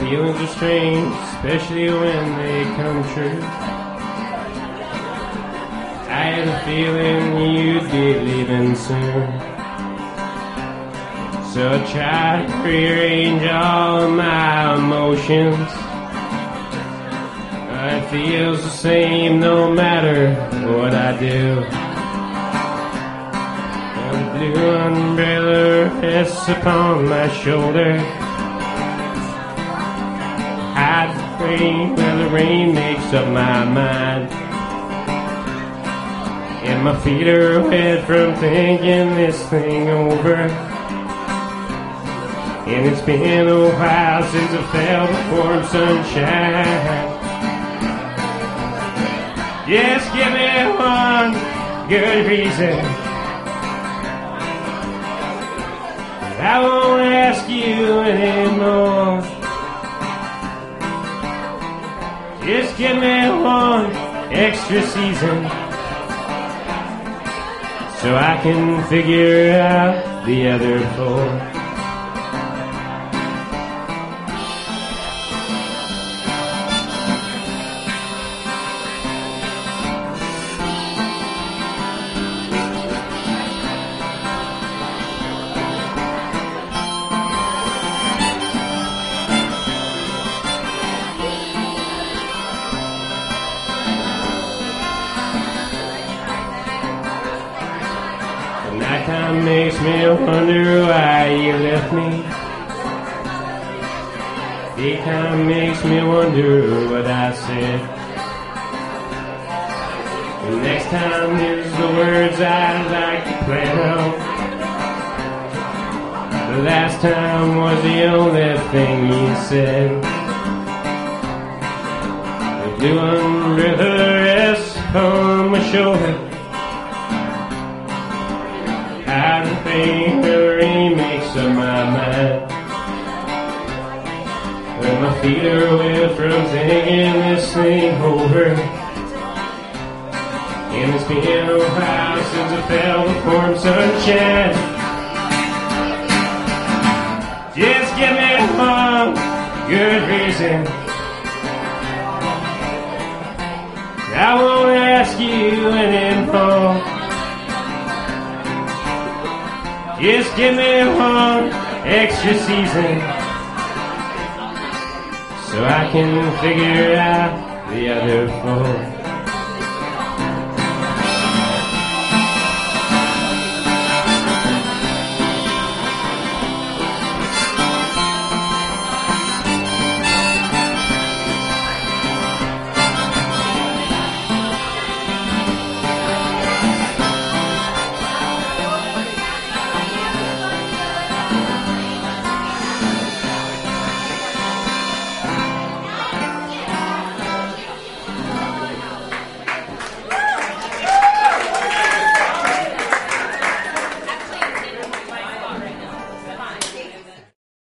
feelings are strange, especially when they come true. I had a feeling you'd be leaving soon, so I tried to rearrange all of my emotions. It feels the same no matter what I do. A blue umbrella rests upon my shoulder. Hide the rain where the rain makes up my mind. And my feet are wet from thinking this thing over. And it's been a while since I felt the warm sunshine. Just give me one good reason. I won't ask you anymore. Just give me one extra season, so I can figure out the other four. Nighttime makes me wonder why you left me. Daytime makes me wonder what I said. The next time is the words I'd like to plan out. The last time was the only thing you said. The blue umbrella rests on my shoulder. I don't think the rain makes up my mind. When my feet are wet from thinking this thing over. And it's been a while since I felt the warm sunshine. Just give me one good reason. I won't ask you anymore. Just give me one extra season, so I can figure out the other four.